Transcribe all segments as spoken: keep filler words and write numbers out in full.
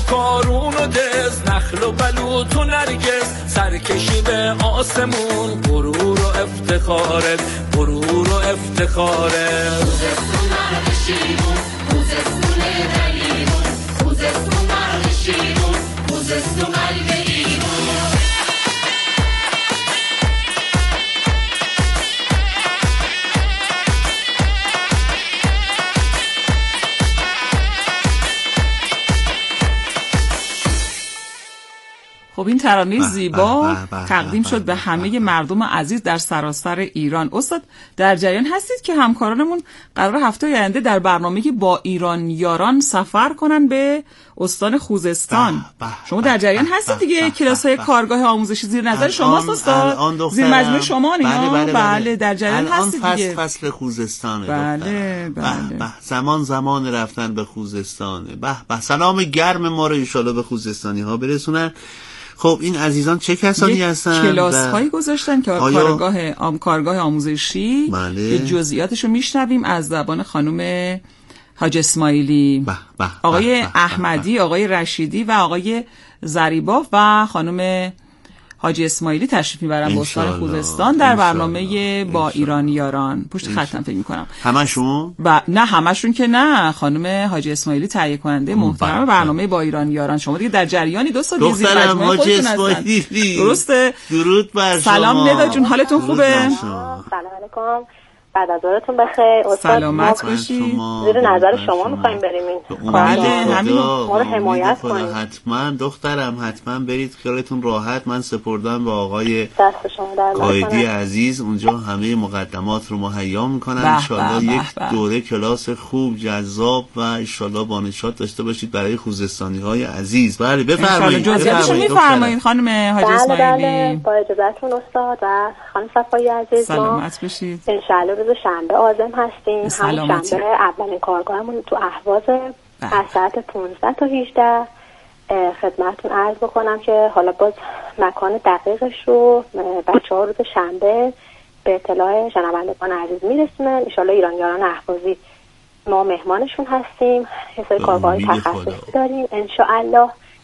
کارون و دز، نخل و بلوط و نرگس، سرکشی به آسمون، غرور و افتخاره، غرور و افتخاره. خوزستون مرد شیرون، خوزستون دلیرون، خوزستون مرد شیرون، خوزستون قلب ایرون. خب این ترانه زیبا تقدیم شد به همه مردم عزیز در سراسر ایران. استاد در جریان هستید که همکارانمون قرار هفته آینده در برنامه با ایران یاران سفر کنن به استان خوزستان؟ شما در جریان هستید دیگه؟ کلاس‌های کارگاه آموزشی زیر نظر شماست استاد؟ زیر مجموعه شما اینا؟ بله, بله, بله در جریان هستید دیگه. فصل فصل خوزستانه. بله بله. به زمان زمان رفتن به خوزستانه. به به سلام گرم ما رو ان شاءالله به خوزستانی ها برسونن. خب این عزیزان چه کسانی هستن؟ کلاس هایی گذاشتن که آیا... کارگاه آم... کارگاه آموزشی. بله. یه جزئیاتشو میشنویم از زبان خانم حاج اسماعیلی، بح بح آقای بح بح احمدی، بح. آقای رشیدی و آقای زریباف و خانم حاجی اسماعیلی تشریف میبرن به استان خوزستان در برنامه با ایران یاران. پشت خطم فکر میکنم همشون؟ ب... نه همشون که نه، خانم حاجی اسماعیلی تهیه کننده محترم برنامه با ایران یاران. شما دیگه در جریانی دو سال دیزی مجموعه خودتون هستن. درسته؟ درود بر شما. سلام ندا جون، حالتون خوبه؟ سلام علیکم، بعد از ظهرتون بخیر. استاد سلامت باشید. زیر نظر شما می‌خوایم بریم این. بله همین ما رو حمایت کنید. حتما دخترم، حتما برید، خیالتون راحت. من سپردم به آقای دست قائدی عزیز، اونجا همه مقدمات رو مهیا میکنن. ان شاءالله یک دوره کلاس خوب جذاب و ان شاءالله با نشاط داشته باشید برای خوزستانی‌های عزیز. بله بفرمایید. جزئیاتشو می‌فرمایید خانم حاجی اسماعیلی. بله با اجازهتون استاد و خانم صفایی عزیز، سلامت باشید. ان شاءالله روز شنبه عازم هستیم. همون شنبه اولین کارگاهمون تو اهواز از ساعت پانزده تا هجده. خدمتتون عرض بکنم که حالا باز مکان دقیقش رو بچه‌ها روز شنبه به اطلاع شنوندگان عزیز میرسونن. ان شاءالله ایران یاران اهوازی ما مهمانشون هستیم. حساب کارگاهی تخصصی داریم ان شاءالله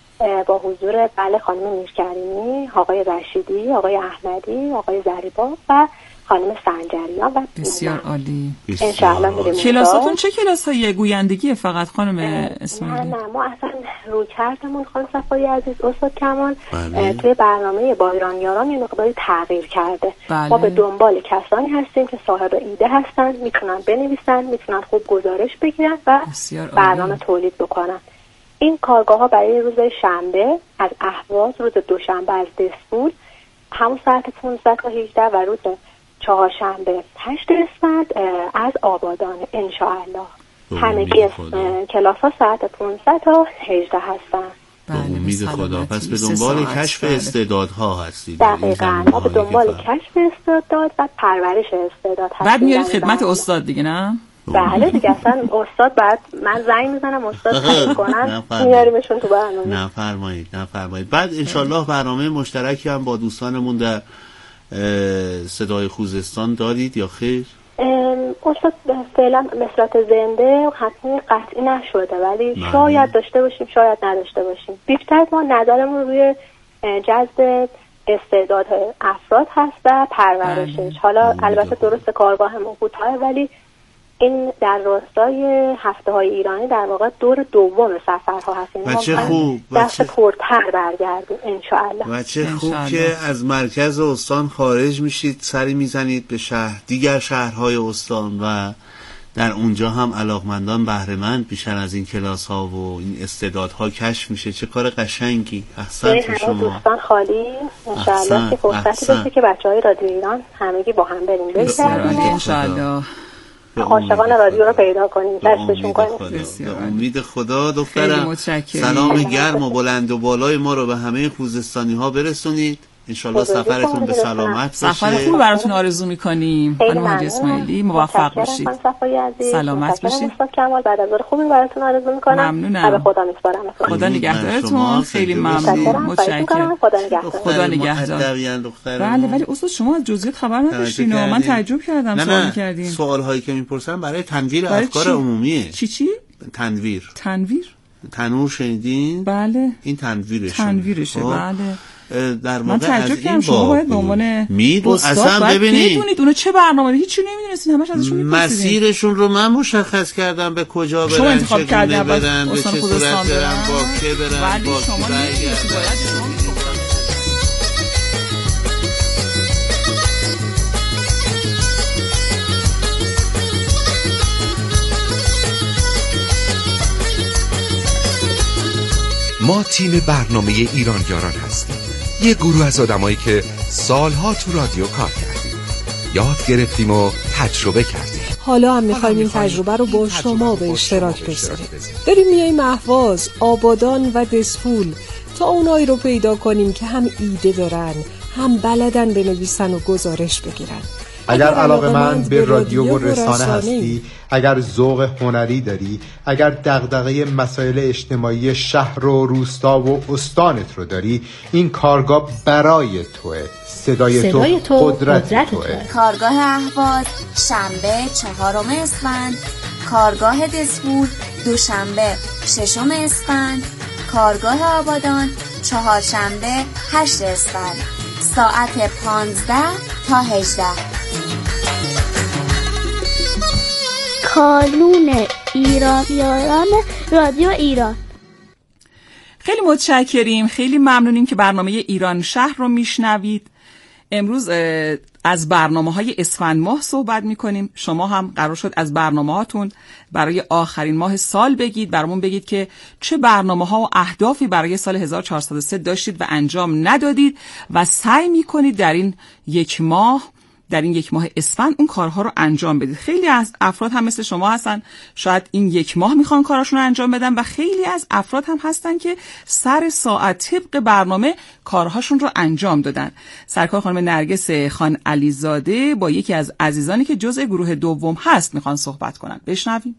با حضور بله خانم میرکریمی، آقای رشیدی، آقای احمدی، آقای زریبا و خانم سنجریان. و بسیار عالی. ان شاء الله میریم. کلاساتون چه کلاسایی گویندگی فقط خانم اسماعیلی؟ نه نه ما اصلا روی کردمون خانم صفایی عزیز، استاد کمال توی برنامه با ایران یاران یه مقداری تغییر کرده. بله. ما به دنبال کسانی هستیم که صاحب ایده هستن، میتونن بنویسن، میتونن خوب گزارش بگیرن و برنامه تولید بکنن. این کارگاه ها برای روز شنبه از اهواز، روز دوشنبه از دسفول همون ساعت پانزده تا هجده و روز چهارشنبه هشت اسفند از آبادان ان شاء الله. همگی کلاس ها ساعت پانزده تا هجده هستن. با امید خدا. پس به دنبال کشف استعدادها هستید. دقیقاً ما به دنبال کشف استعداد و پرورش استعداد هستیم. بعد میارید خدمت استاد دیگه نه؟ بله دیگه اصلا استاد بعد من زنگ میزنم استاد تعیین کنن میاریمشون تو برنامه. نفرمایید نفرمایید. بعد انشالله برنامه مشترکی هم با دوستانمون در صدای خوزستان دارید یا خیر؟ استاد فعلا مثلات زنده حتمی قطعی نشده ولی معنی. شاید داشته باشیم شاید نداشته باشیم. بیشتر ما نظرمون روی جذب استعداد افراد هست و پرورشش. حالا البته درست کارگاهمون کوتاهه ولی این در راستای هفته های ایرانی در واقع دور دوم سفرها هستیم. بچه خوب دست پرتر برگردیم انشاءالله. بچه خوب که از مرکز استان خارج میشید، سری میزنید به شهر دیگر شهرهای استان و در اونجا هم علاقمندان بهره‌مند میشن از این کلاس ها و این استعدادها کشف میشه. چه کار قشنگی. احسنت شما. دوستان خالی انشاءالله که فرصتی بشه که بچهای رادیو ایران همگی با هم بریم بگردیم انشاءالله. عاشقان رادیو رو پیدا کنیم، دستشون کنیم. امید خدا. دخترم سلام گرم و بلند و بالای ما رو به همه خوزستانی ها برسونید. انشالله سفرتون به سلامت باشه. سفر خوب براتون آرزو میکنیم. خانم حاجی اسماعیلی موفق باشید. سلامت باشید. استاد کمال بعد از خوبی براتون آرزو میکنم. ممنونم. به خدا میسپارم. خدا نگهدارتون. خیلی ممنون. متشکرم. خدا نگهدار. خدا نگهدار. بله ولی استاد شما از جزئیات خبر نداشتین و من تعجب کردم سوال کردین. سوال هایی که میپرسن برای تنویر افکار عمومیه. چی چی؟ تنویر. تنویر تنور شنیدین؟ بله. این تنویرشه. تنویرشه بله. در من تعجب کردم شما باید به عنوان میدون اصلا ببینید بدونید اونو چه برنامه هیچی نمیدونستین، همش ازشون میپرسیدین. مسیرشون رو من مشخص کردم، به کجا برن، شما انتخاب چه کردین برن، به چه صورت برن، با که برن، با شما نمیدونید. ما تیم برنامه ایران یاران هستیم، یه گروه از آدمایی که سالها تو رادیو کار کردیم، یاد گرفتیم و تجربه کردیم. حالا هم میخوایم این تجربه رو با شما به اشتراک بذاریم. بریم میاییم اهواز، آبادان و دسفول تا اونایی رو پیدا کنیم که هم ایده دارن، هم بلدن بنویسن و گزارش بگیرن. اگر علاقه‌مند به رادیو و رسانه هستی، اگر ذوق هنری داری، اگر دغدغه مسائل اجتماعی شهر و روستا و استانت رو داری، این کارگاه برای توه. صدای, صدای تو, تو قدرت, قدرت توه. توه. کارگاه اهواز شنبه چهارم اسفند، کارگاه دسفول دوشنبه ششم اسفند، کارگاه آبادان چهارشنبه هشت اسفند، ساعت پانزده تا هجده. کانون ایران یاران رادیو ایران. خیلی متشکریم، خیلی ممنونیم که برنامه ایران شهر رو میشنوید. امروز از برنامه‌های اسفند ماه صحبت می‌کنیم. شما هم قرار شد از برنامه‌هاتون برای آخرین ماه سال بگید، برامون بگید که چه برنامه‌ها و اهدافی برای سال هزار و چهارصد و سه داشتید و انجام ندادید و سعی می‌کنید در این یک ماه در این یک ماه اسفند اون کارها رو انجام بدید. خیلی از افراد هم مثل شما هستن، شاید این یک ماه میخوان کاراشون رو انجام بدن و خیلی از افراد هم هستن که سر ساعت طبق برنامه کارهاشون رو انجام دادن. سرکار خانم نرگس خان علیزاده با یکی از عزیزانی که جزء گروه دوم هست میخوان صحبت کنن. بشنویم.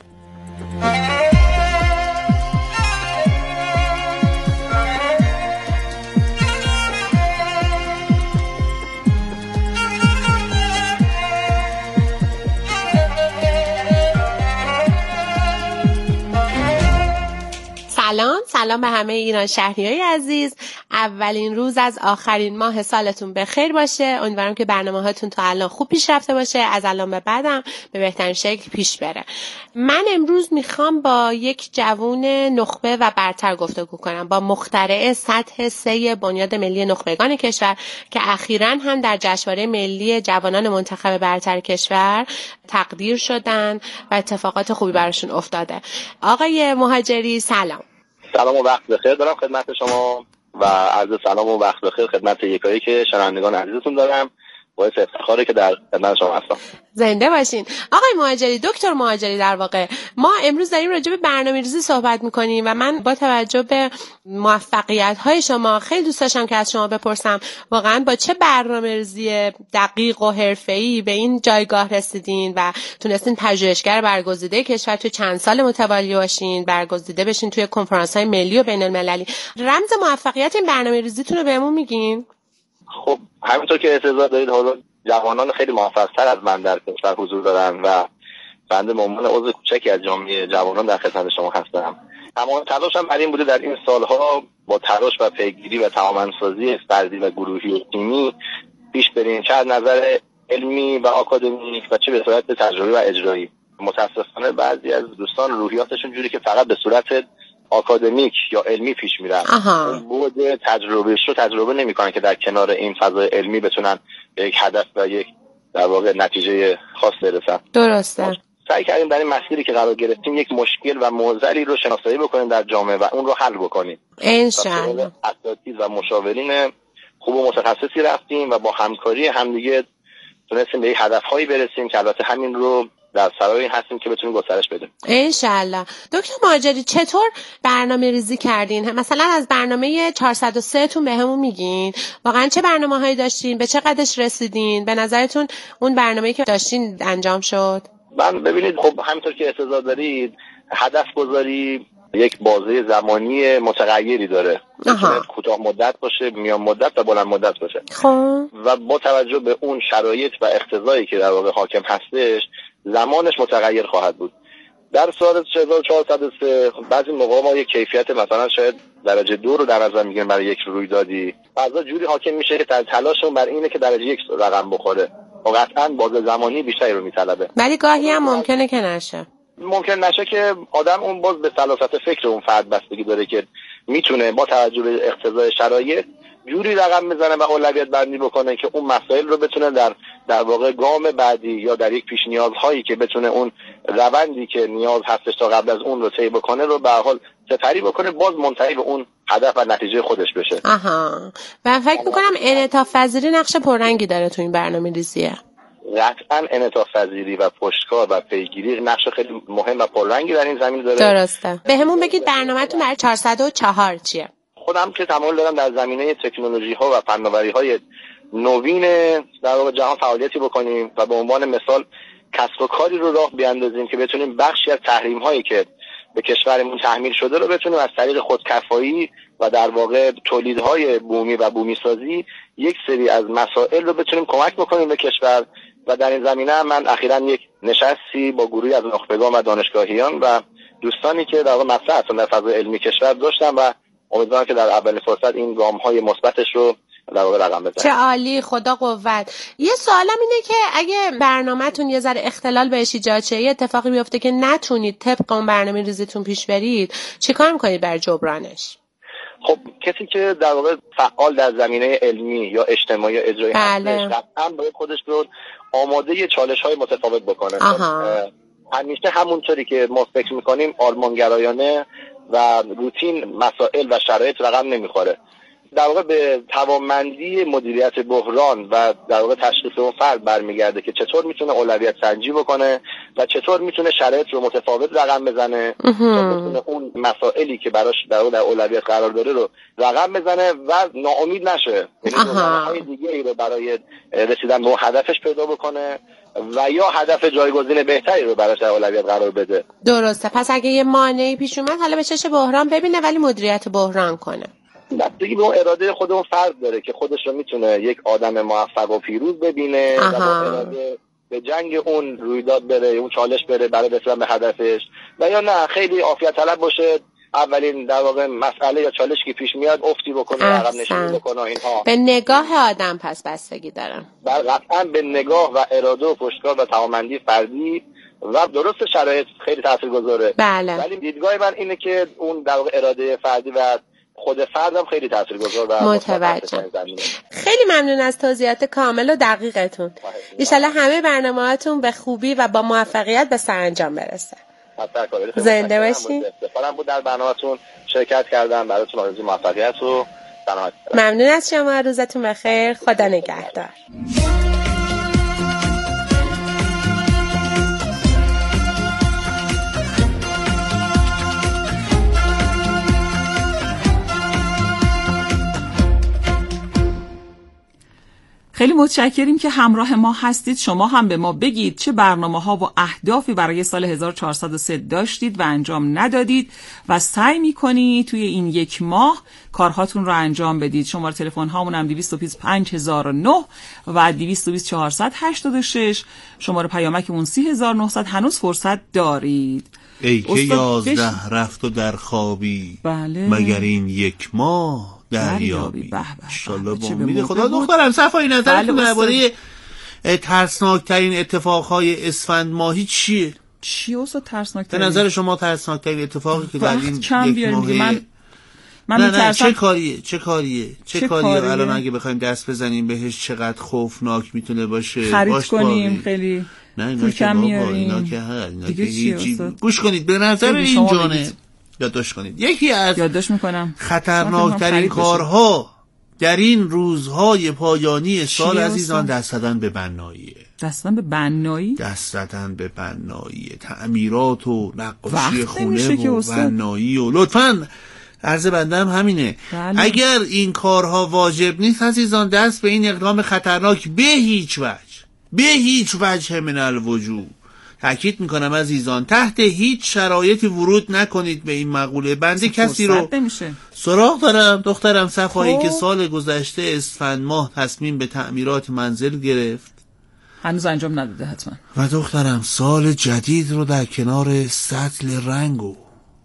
سلام سلام به همه ایران شهریای عزیز. اولین روز از آخرین ماه سالتون بخیر باشه. امیدوارم که برنامه‌هاتون تا الان خوب پیش رفته باشه، از الان به بعدم به بهترین شکل پیش بره. من امروز میخوام با یک جوون نخبه و برتر گفتگو کنم، با مخترع سطح سه بنیاد ملی نخبگان کشور که اخیراً هم در جشنواره ملی جوانان منتخب برتر کشور تقدیر شدن و اتفاقات خوبی براشون افتاده. آقای مهاجری سلام. سلام و وقت بخیر دارم خدمت شما و عرض سلام و وقت بخیر خدمت یکایی که شنوندگان عزیزتون دارم. باعث افتخاره که در خدمت شما هستم. زنده باشین. آقای مهاجری، دکتر مهاجری، در واقع ما امروز داریم راجع به برنامه‌ریزی صحبت می‌کنیم و من با توجه به موفقیت‌های شما خیلی دوست داشتم که از شما بپرسم واقعاً با چه برنامه‌ریزی دقیق و حرفه‌ای به این جایگاه رسیدین و تونستین پژوهشگر برگزیده کشور تو چند سال متوالی باشین، برگزیده بشین توی کنفرانس‌های ملی و بین‌المللی. رمز موفقیت این برنامه‌ریزیتون رو بهمون میگین؟ خب همینطور که اجازه دارید حالا جوانان خیلی موفق‌تر از من در کشور حضور دارن و بنده به عنوان عضو کوچکی از جامعه جوانان در خدمت شما هستم. تمام تلاشم برای این بوده در این سالها با تلاش و پیگیری و توانمندسازی فردی و گروهی و تیمی پیش بریم، چه از نظر علمی و آکادمیک و چه به صورت تجربی و اجرایی. متاسفانه بعضی از دوستان روحیاتشون جوری که فقط به صورت آکادمیک یا علمی پیش میرن، اون بود تجربهش رو تجربه نمیکنن که در کنار این فضای علمی بتونن به یک هدف و یک در واقع نتیجه خاص برسن. درسته. سعی کردیم در این مسیری که قرار گرفتیم یک مشکل و معضلی رو شناسایی بکنیم در جامعه و اون رو حل بکنیم. انشالله. اساتید و مشاورین خوب و متخصصی رفتیم و با همکاری همدیگه تونستیم به یک هدفهایی برسیم که البته همین رو در سرای این هستیم که بتونیم گسترش بدیم. انشالله. دکتر مهاجری، چطور برنامه ریزی کردین؟ مثلا از برنامه چهارصد و سه تون بهمون میگین واقعا چه برنامه‌هایی داشتین، به چه قدش رسیدین؟ به نظرتون اون برنامه‌ای که داشتین انجام شد؟ من ببینید خب همینطور که احتضار دارید هدف گذاری یک بازه زمانی متغیری داره. میتونه کوتاه مدت باشه، میان مدت و بلند مدت باشه. خب و با توجه به اون شرایط و اقتضایی که در واقع حاکم هستش زمانش متغیر خواهد بود. در سال هزار و چهارصد و سه بعضی موقع ما یک کیفیت مثلا شاید درجه دو رو در نظر میگیریم برای یک رویدادی، بعضا جوری حاکم میشه که تلاشمون بر اینه که درجه یک رقم بخوره و قطعا بازه زمانی بیشتری رو میطلبه. ولی گاهی هم ممکنه که نشه. ممکن نشه که آدم اون باز به سلاست فکر اون فرد بستگی داره که میتونه با توجه به اقتضای شرایط جوری رقم بزنه و اولویت بندی بکنه که اون مسائل رو بتونه در در واقع گام بعدی یا در یک پیش نیازهایی که بتونه اون روندی که نیاز هستش تا قبل از اون رو طی بکنه رو به هر حال سپری بکنه، باز منتهی به اون هدف و نتیجه خودش بشه. آها. من فکر میکنم انعطاف پذیری نقش پررنگی داره تو این برنامه‌ریزیه. قطعا انعطاف پذیری و پشتکار و پیگیری نقش خیلی مهم و پررنگی در این زمینه داره. درسته. بهمون بگید برنامه‌تون برای چهارصد و چهار چیه؟ خودم که تمایل دارم در زمینه تکنولوژی ها و فناوری های نوین در واقع جهان فعالیتی بکنیم و به عنوان مثال کسب و کاری رو راه بیاندازیم که بتونیم بخشی از تحریم هایی که به کشورمون تحمیل شده رو بتونیم از طریق خودکفایی و در واقع تولیدهای بومی و بومی سازی یک سری از مسائل رو بتونیم کمک بکنیم به کشور. و در این زمینه من اخیراً یک نشستی با گروهی از نخبگان و دانشگاهیان و دوستانی که در واقع مطرح هستن در فضای علمی کشور داشتم و امیدوارم که در اولین فرصت این گام‌های مثبتش رو در واقع رقم بزنم. چه عالی، خدا قوت. یه سوالم اینه که اگه برنامه‌تون یه ذره اختلال بهش ایجاد شه، یه اتفاقی بیفته که نتونید طبق اون برنامه‌ریزیتون پیش برید، چیکار می‌کنید برای جبرانش؟ خب کسی که در واقع فعال در زمینه علمی یا اجتماعی یا اجرایی بله. هستش قطعاً باید خودش رو آماده چالش‌های متفاوت بکنه. همیشه همونطوری که ما فکر می‌کنیم آرمانگرایانه و روتین مسائل و شرایط رقم نمیخوره. در واقع به توانمندی مدیریت بحران و در واقع تشخیص اون فرد برمیگرده که چطور میتونه اولویت سنجی بکنه و چطور میتونه شرایط رو متفاوت رقم بزنه تا بتونه اون مسائلی که براش در واقع در اولویت قرار داره رو رقم بزنه و ناامید نشه، یعنی راههای دیگه‌ای رو برای رسیدن به هدفش پیدا بکنه و یا هدف جایگزین بهتری رو براش در اولویت قرار بده. درسته. پس اگه یه مانعی پیش اومد حالا به چش بحران ببینه ولی مدیریت بحران کنه. بستگی به اون اراده خود اون فرد داره که خودش رو میتونه یک آدم موفق و پیروز ببینه و با اراده به جنگ اون رویداد بره، اون چالش بره برای رسیدن به هدفش، و یا نه خیلی عافیت طلب باشه، اولین در واقع مسئله یا چالش که پیش میاد افتی بکنه، عقب نشینی بکنه. اینها به نگاه آدم پس بستگی داره. قطعاً به نگاه و اراده و پشتکار و توانمندی فردی و درست شرایط خیلی تاثیرگذاره. بله. ولی دیدگاه من اینه که اون در واقع اراده فردی و خود فردم خیلی تاثیرگذار و متوجه. خیلی ممنون از توضیحات کامل و دقیقتون. ان شاءالله همه برنامه‌هاتون به خوبی و با موفقیت به سرانجام برسه. زنده باشین. افتخارم بود در برنامه‌تون شرکت کردم. براتون آرزوی موفقیت و سلامت. ممنون از شما. روزتون بخیر. خدا نگهدار. خیلی متشکریم که همراه ما هستید. شما هم به ما بگید چه برنامه‌ها و اهدافی برای سال هزار و چهارصد و سه داشتید و انجام ندادید و سعی می‌کنید توی این یک ماه کارهاتون رو انجام بدید. شماره تلفن هامون هم دویست و بیست و پنج هزار و نه و دویست و بیست چهارصد و هشتاد و شش. شماره پیامکمون سی هزار و نهصد. هنوز فرصت دارید. ای که یازده رفت و در خوابی، بله. مگر این یک ماه دریابی. به به. انشالله با امید خدا. دخترم صفایی نظرتون درباره ترسناکترین اتفاقهای اسفند ماهی چیه؟ چی اصلا ترسناکترین؟ به نظر شما ترسناکترین اتفاقی که در این یک ماه من من نه نه چه کاریه چه کاریه چه, چه کاریه, کاریه؟ الان اگه بخوایم دست بزنیم بهش چقدر خوفناک میتونه باشه. خرید کنیم خیلی نه اینا که بابا اینا که هر اینا که هیچی. گوش کنید به نظر این جانه یادداشت کنید. یکی از یادداشت میکنم خطرناکترین کارها در این روزهای پایانی سال عزیزان دست زدن به بناییه. دست زدن به بنایی؟ دست زدن به بناییه. تعمیرات و نقاشی خونه و بنایی و لطفاً عرض بنده هم همینه. بله. اگر این کارها واجب نیست عزیزان دست به این اقدام خطرناک به هیچ وجه به هیچ وجه من الوجود تأکید میکنم عزیزان تحت هیچ شرایطی ورود نکنید به این مقوله. بنده کسی رو سراغ دارم دخترم صفایی که سال گذشته اسفند ماه تصمیم به تعمیرات منزل گرفت هنوز انجام نداده حتما. و دخترم سال جدید رو در کنار سطل رنگ و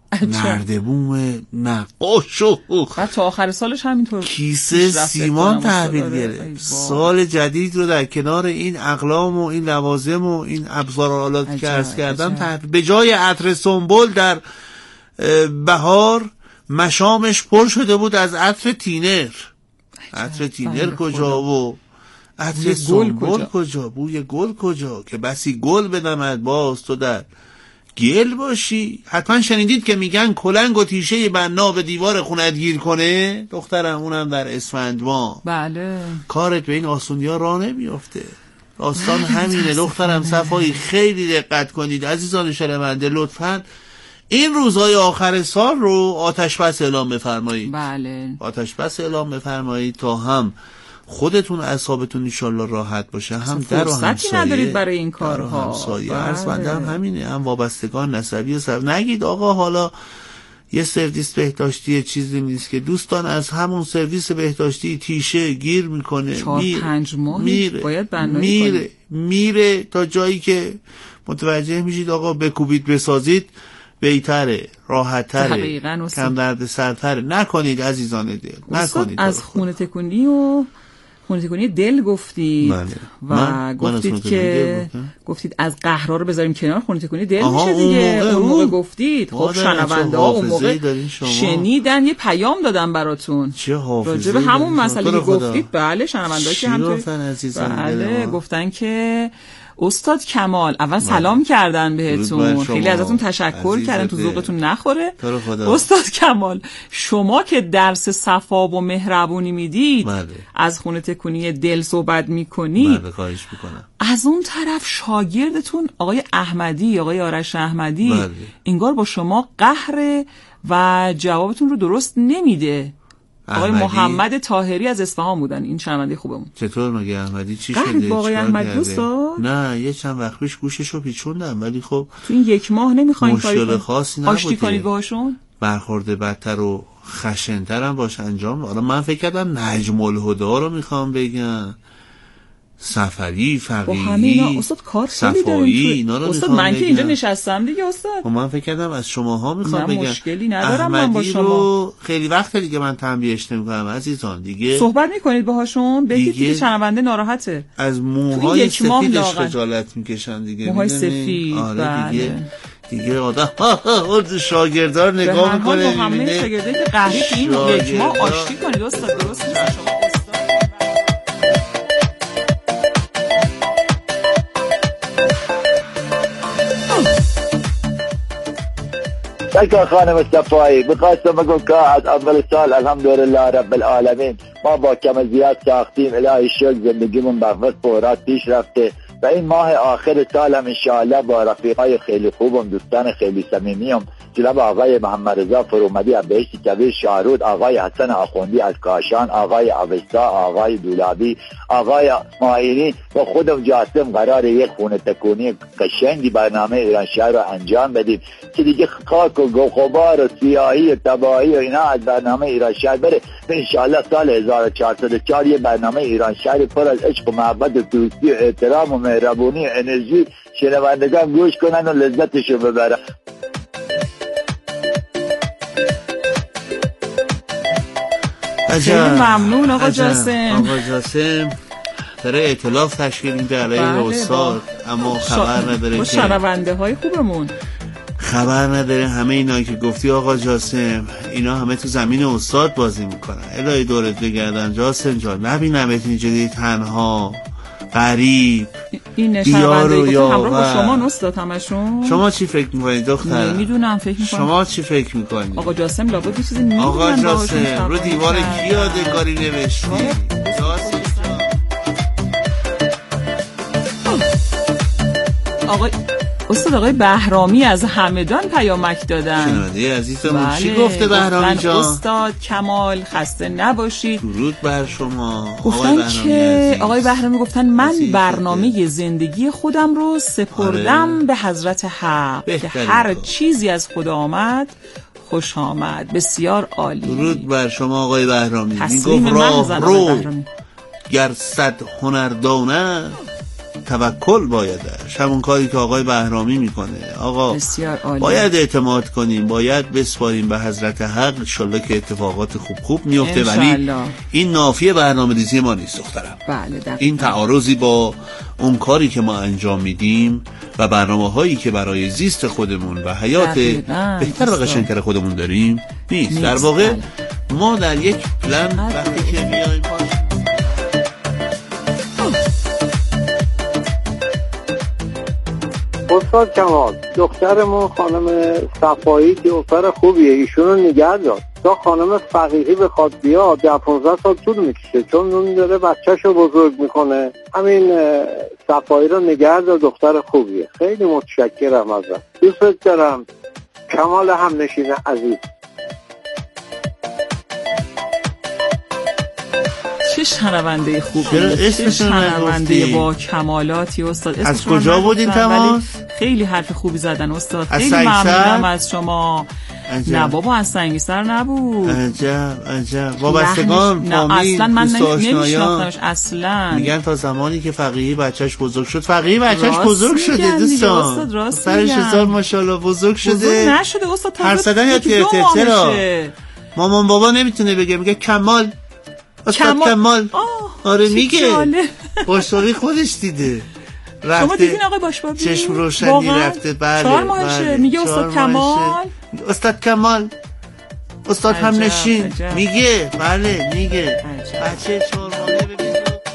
نردبوم نقاش و تا آخر سالش همینطور کیسه سیمان تحویل گرفت. سال جدید رو در کنار این اقلام و این لوازم و این ابزار آلاتی که عرض کردم تحویل، به جای عطر سنبل در بهار مشامش پر شده بود از عطر تینر. عطر تینر کجا و عطر سنبل کجا، بوی گل کجا، که بسی گل بدمد باز تو در گل باشی. حتما شنیدید که میگن کلنگ و تیشه بنا به دیوار خونت گیر کنه دخترم، اونم در اسفند ما. بله کارت به این آسونی ها راه نمیافته. داستان همینه دخترم. صفایی خیلی دقت کنید عزیزان شنونده، لطفاً این روزهای آخر سال رو آتش بس اعلام بفرمایید. بله آتش بس اعلام بفرمایید تا هم خودتون اعصابتون انشالله راحت باشه، هم در و همسایه ندارید برای این کارها. همسایه عرض بنده هم همینه، هم وابستگان نسبی و سب. نگید آقا حالا یه سرویس بهداشتی چیزی نیست که دوستان از همون سرویس بهداشتی تیشه گیر میکنه، چهار میره پنج ماه میره باید بنایی میره کنید. میره تا جایی که متوجه میشید آقا بکوبید بسازید بهتره، راحت‌تره، کم درد سرتره. نکنید عزیزان دل، نکنید. از خونه تکونی و خونه تکونی دل گفتید. بله. و من گفتید من که گفتید از قهرها رو بذاریم کنار، خونه تکونی دل میشه دیگه. اون موقع گفتید. خب شنونده ها اون موقع شنیدن، یه پیام دادم براتون چه حافظه‌ای راجع به همون مسئله که گفتید. بله شنونده که همونطوری بله گفتن که استاد کمال اول سلام کردن بهتون، خیلی ازتون تشکر کردن، تو ذوقتون نخوره. استاد کمال شما که درس صفا و مهربونی میدید، بله. از خونه تکونی دل صحبت میکنید، بله خواهش میکنم. از اون طرف شاگردتون آقای احمدی، آقای آرش احمدی، بله. انگار با شما قهر و جوابتون رو درست نمیده. آقای محمد طاهری از اصفهان بودن، این شنونده خوبمون. چطور مگه احمدی چی شده؟ با آقای احمدی دوستان؟ نه یه چند وقت پیش گوششو پیچوندم، ولی خب تو این یک ماه نمیخواین مشکل خاصی نبوده، آشتی کنید باهاشون؟ برخورد بدتر و خشن‌تر هم باش انجام. حالا من فکر کردم نجم الهدی رو میخوام بگم، سفری، فقیهی، با همه اینا استاد کار خیلی داریم. استاد من که اینجا نشستم دیگه استاد. من فکر کردم از شماها میخوام بگم. مشکلی ندارم من با شما. رو خیلی وقت دیگه من تنبیهش نمیکنم عزیزان دیگه. صحبت میکنید باهاشون؟ بگید دیگه شنونده ناراحته. از موهای سفیدش خجالت میکشن دیگه. موهای سفید. آره دیگه. دیگه آدم شاگردار نگاه میکنه. با همه شاگردایی که قهری تو این یک ماه آشتی کنید استاد، درست نیست شما. دکتر خانم صفایی بخواستم بگم که از اول سال الحمدلله رب العالمین ما با کم زیاد ساختیم، الهی شکر زندگیمون به وفق و پیش رفته و این ماه آخر سال هم انشاءالله با رفیقای خیلی خوبم، دوستان خیلی صمیمیم، جناب آقای محمد رضا فرومدی از بهشت کویر شاهرود، آقای حسن آخوندی از کاشان، آقای اوستا، آقای دولابی، آقای ماهینی و خودم جاسم قرار یک خونه تکونی قشنگی برنامه ایران شهر رو انجام بدیم که دیگه خاک و غبار و سیاهی و تباهی و اینا از برنامه ایران شهر بره. انشاءالله سال هزار و چهارصد و چهار یه برنامه ایران شهر پر از عشق و محبت و دوستی و احترام و مهربونی و انرژی شنوندگان گوش کنن و لذتشو ببرن. خیلی ممنون آقا جاسم. آقا جاسم داره ائتلاف تشکیل میده علیه استاد، اما خبر نداره که شنونده های خوبمون خبر نداره همه اینا که گفتی آقا جاسم، اینا همه تو زمین استاد بازی میکنن. الهی دورت بگردن جاسم جان، نبینم اینجوری تنها غریب این شنونده‌ای که همراه با شما نستاد همشون. شما چی فکر میکنید دختر؟ نمیدونم فکر میکنم. شما چی فکر میکنید؟ آقا جاسم لابد یه چیزی میدونن. آقا جاسم رو دیوار کی یادگاری نوشتی؟ جاسم آقا استاد آقای بهرامی از همدان پیامک دادن. شنونده عزیزمون بله. چی گفته بهرامی جان؟ استاد کمال خسته نباشید. درود بر شما. گفتن که آقای بهرامی گفتن من برنامه زندگی خودم رو سپردم آره. به حضرت حق که هر چیزی از خدا آمد خوش آمد. بسیار عالی. درود بر شما آقای بهرامی. میگفت راه رو گر صد هنردانه توکل بایدش، همون کاری که آقای بهرامی میکنه. آقا باید اعتماد کنیم، باید بسپاریم به حضرت حق، انشالله که اتفاقات خوب خوب میفته. ولی این نافی برنامه‌ریزی ما نیست دخترم. بله این تعارضی با اون کاری که ما انجام میدیم و برنامه هایی که برای زیست خودمون و حیات بهتر و قشنگتر خودمون داریم نیست. نیست. در واقع ما در یک پلن وقتی که میایم استاد کمال، دخترمون خانم صفایی که دختر خوبیه، ایشونو نگه دار تا خانم فقیهی بخواد بیاد ده پانزده سال طول میکشه، چون اون داره بچه‌شو بزرگ میکنه. همین صفایی رو نگه دار، دختر خوبیه. خیلی متشکرم ازت، دوست دارم. کمال همنشین عزیز. چه شنونده خوبی، چه شنونده با کمالاتی استاد. از کجا بودین تماس؟ خیلی حرف خوبی زدن استاد، خیلی ممنونم از شما. عجب. نه بابا از سنگی‌سر نبود. عجب عجب. وابستگان فامیل اصلا من نمی‌شناختمش اصلا. میگن تا زمانی که فقیهی بچهش بزرگ شد. فقیهی بچهش بزرگ شده دوستان. سرش هزار ماشاءالله بزرگ شده. بزرگ نشده استاد. هر صدن یا ترتر چرا؟ مامان بابا نمیتونه بگه، میگه کمال. استاد کمال, کمال. آره میگه باشبابی خودش دیده رفته. شما دیدین آقای باشبابی؟ چشم روشنی رفته. بله چهار ماهشه. میگه استاد کمال. استاد کمال استاد همنشین میگه. بله میگه بچه چهار ماهه. ببین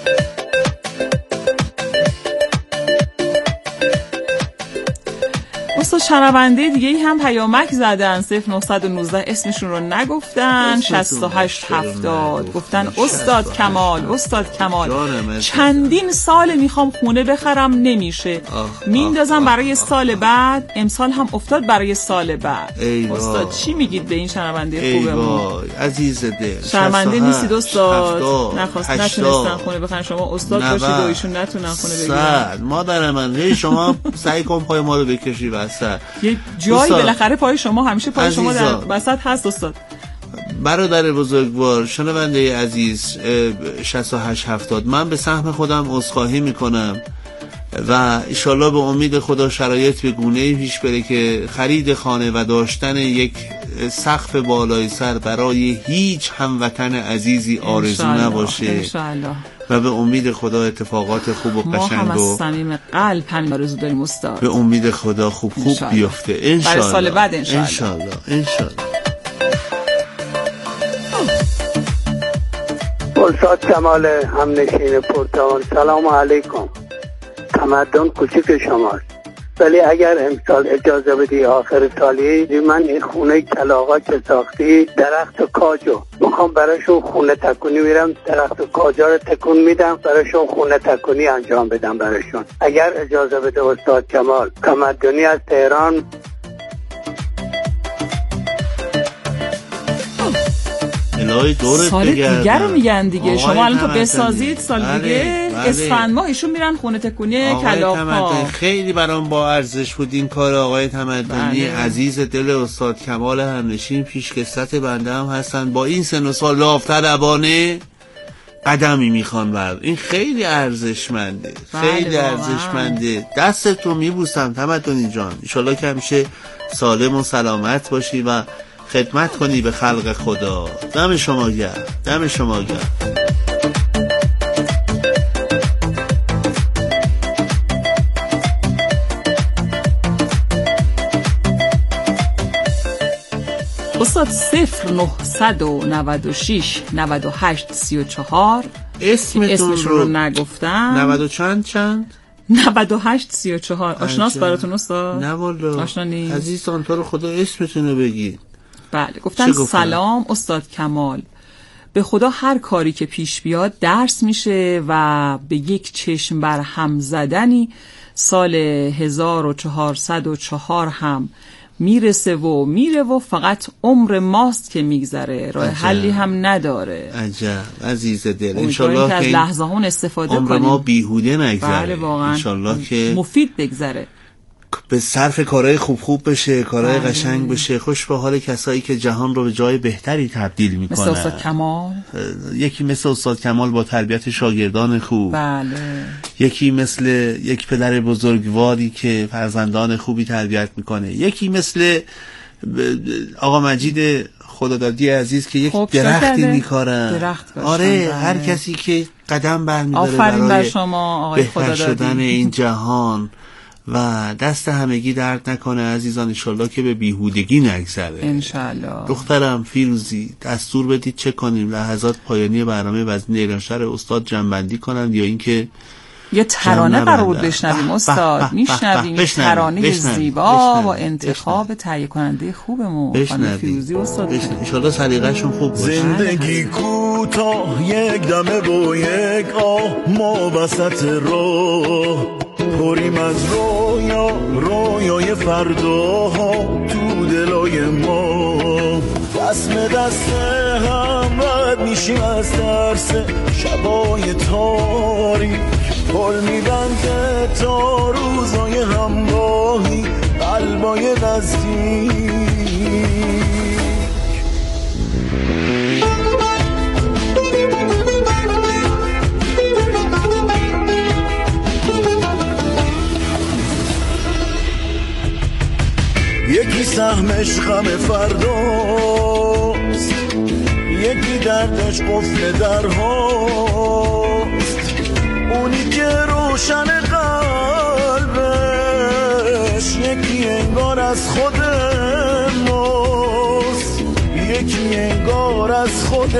استاد شنونده دیگه ای هم پیامک زدن صفر نه یک نه اسمشون رو نگفتن. شصت و هشت هفتاد گفتن استاد کمال استاد کمال چندین سال میخوام خونه بخرم نمیشه، میندازم برای سال بعد، امسال هم افتاد برای سال بعد. استاد چی میگید به این شنونده خوبمون؟ عزیز دل شنونده نیستید استاد، نخواست نتونستن خونه بخرن، شما استاد باشید و ایشون نتونن خونه بگیرن. مادر من شما سعی کن پای ما رو بکشی وسط. یه جایی بالاخره پای شما، همیشه پای شما در وسط هست استاد. برادر بزرگوار، شنونده عزیز شصت و هشت هفتاد، من به سهم خودم عذرخواهی میکنم و انشالله به امید خدا شرایط به گونه‌ای پیش بره که خرید خانه و داشتن یک سقف بالای سر برای هیچ هموطن عزیزی آرزو نباشه انشالله. و به امید خدا اتفاقات خوب و قشنگ ما هم از صمیم قلب همین آرزو داریم استاد. به امید خدا خوب خوب بیفته انشالله. برای سال بعد انشالله انشالله انشالله. استاد کمال همنشین پرتوان، سلام علیکم. تمدن کوچیک شماست، ولی اگر امسال اجازه بدی آخر سالی من این خونه کلاغا که ساختی درخت کاجو میخوام براشون خونه تکونی میرم، درخت کاجا رو تکون میدم براشون خونه تکونی انجام بدم براشون، اگر اجازه بده استاد کمال. تمدنی از تهران. سال دیگه رو میگن دیگه، شما الان تو بسازید سال بله، دیگه بله. اسفند ماه ایشون میرن خونه تکونی کلاغ‌ها. خیلی برام با ارزش بود این کار آقای تمدنی بله. عزیز دل استاد کمال همنشین پیشکسوت بنده هم هستن، با این سن و سال لافتربانه قدمی میخوان بر این خیلی ارزشمنده بله خیلی ارزشمنده. دستت رو میبوسم تمدنی جان، ان شاءالله که همیشه سالم و سلامت باشی و خدمت کنی به خلق خدا. دم شما گرم، دم شما گرم. استاد صفر نهصد و نود و شش نود و هشت سی و چهار اسمتون رو نگفتم. نود و چند چند نود و هشت سی و چهار آشناست براتون استاد؟ نه والا آشنا نیست. عزیزان تو رو خدا اسمتون رو بگید. بله گفتن سلام استاد کمال، به خدا هر کاری که پیش بیاد درس میشه و به یک چشم بر هم زدنی سال هزار و چهارصد و چهار هم میرسه و میره و فقط عمر ماست که میگذره، راه حلی هم نداره. عجب عزیز دل، انشالله که از لحظه هون استفاده عمر کنیم، ما بیهوده نگذره. بله واقعا انشالله که مفید بگذره. به صرف کارهای خوب خوب بشه، کارهای قشنگ بشه، خوش به حال کسایی که جهان رو به جای بهتری تبدیل میکنن. مثل استاد کمال، یکی مثل استاد کمال با تربیت شاگردان خوب. بله. یکی مثل یک پدر بزرگواری که فرزندان خوبی تربیت میکنه. یکی مثل آقا مجید خدادادی عزیز که یک درختی میکارن. آره، هر کسی که قدم برمی‌داره آفرین بر شما آقای بهتر شدن این جهان و دست همگی درد نکنه عزیزان، انشالله که به بیهودگی نگذره انشالله. دخترم فیروزی دستور بدید چه کنیم؟ لحظات پایانی برنامه وزین ایرانشهر استاد جنبندی کنن یا اینکه یه ترانه قرار بود بشنویم استاد؟ میشنویم ترانه زیبا با انتخاب تهیه کننده خوبمون خانم فیروزی استاد. ان شاء الله سلیقه‌شون خوب باشه. زندگی کوتاه یک دمه و یک آه، ما وسط راه پریم از رویا رویای فرداها تو دلای ما، دست به دست هم رد میشیم از ترس شبای تاریک، پل میبنده تا روزای همراهی قلبای نزدیک. یکی سهمش غم فرداست، یکی دردش قفل درهاست، اونی که روشن قلبش یکی انگار از خود ماست، یکی انگار از خود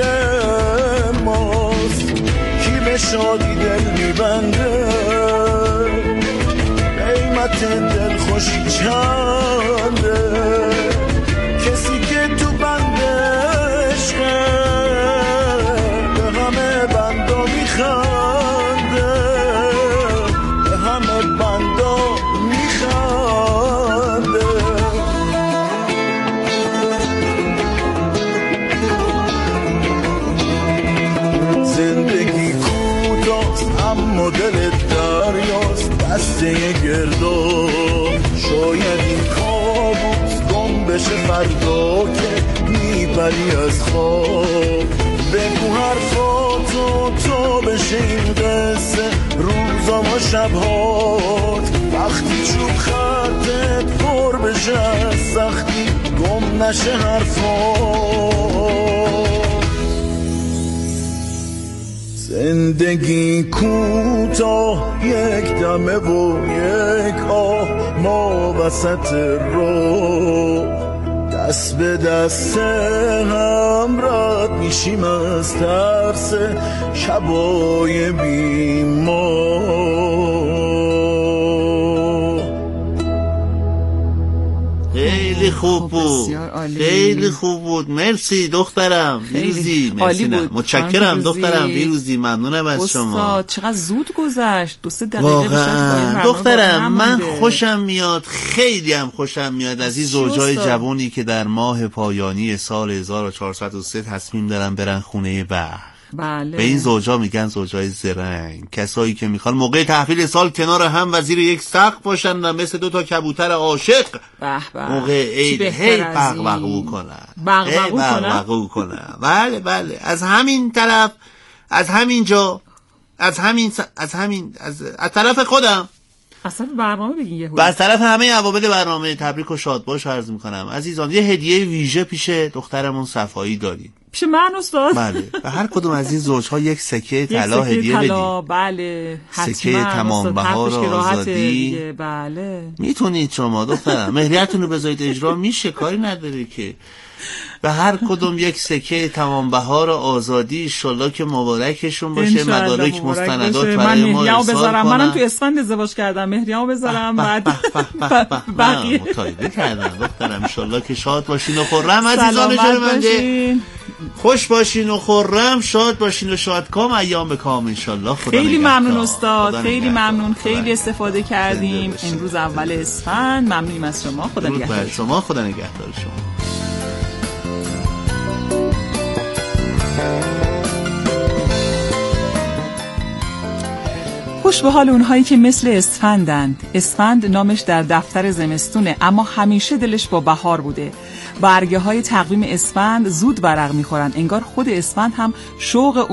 ماست. کی به شادی دل میبنده، قیمت دل خوشی چنده، کسی که تو بند عشقه به همه بندا میخنده، به همه بندا میخنده. زندگی کوتاست اما دل دریاست، دسته گردو شاید این کابوس گم بشه فردا که میبری از خواب. بگو حرفاتو تو بشه این قصه روزا و شبهات، وقتی چوب خطت پر بشه از سختی گم نشه حرفات. زندگی کوتاه یک دمه و یک آه، ما وسط راه دست به دست هم رد میشیم از ترس شبای بیمار. خیلی خوب بود، خیلی خوب بود. مرسی دخترم ویروزی، مرسی. متشکرم دخترم ویروزی، ممنونم از شما. چقدر زود گذشت، دو سه دقیقه بیشتر. دخترم من خوشم میاد، خیلی هم خوشم میاد از این زوجای جوانی که در ماه پایانی سال هزار و چهارصد و سه تصمیم دارن برن خونه بخت. بله. به این زوجا میگن زوجای زرنگ، کسایی که میخوان موقع تحویل سال کنار هم و زیر یک سقف باشن و مثل دو تا کبوتر عاشق موقع عید هی بغبغو کنن بغبغو کنن کنن بله بله. از همین طرف، از همین جا، از همین از همین از, از طرف خودم، از طرف برنامه بگین یه و از طرف همه عوامل برنامه تبریک و شادباش عرض میکنم. عزیزان یه هدیه ویژه پیش دخترمون صفایی داریم، پیش من استاد. بله، و هر کدوم از این زوجها یک سکه طلا هدیه بدید. بله، سکه تمام بهار آزادی. بله، میتونید شما دخترم مهریتون رو بذارید اجرا، میشه، کاری نداره که. و هر کدوم یک سکه تمام بهار آزادی، انشالله که مبارکشون باشه، مدارک مستندات برای ما ارسال کنن. منم تو اسفند ازدواج کردم، مهریه‌مو بذارم بعد بقیه متایده کردم دخترم. انشالله که شاد باشین و خرم عزیزان شنونده، خوش باشین و خرم، شاد باشین و شادکام ایام به کام انشالله. خیلی ممنون استاد، خیلی ممنون، خیلی استفاده کردیم امروز اول اسفند. ممنونیم از شما، خدا نگهدار شما، خدا نگهدار شما. خوش به حال اونهایی که مثل اسفندند. اسفند نامش در دفتر زمستونه، اما همیشه دلش با بهار بوده. برگه های تقویم اسفند زود ورق میخورن، انگار خود اسفند هم شوق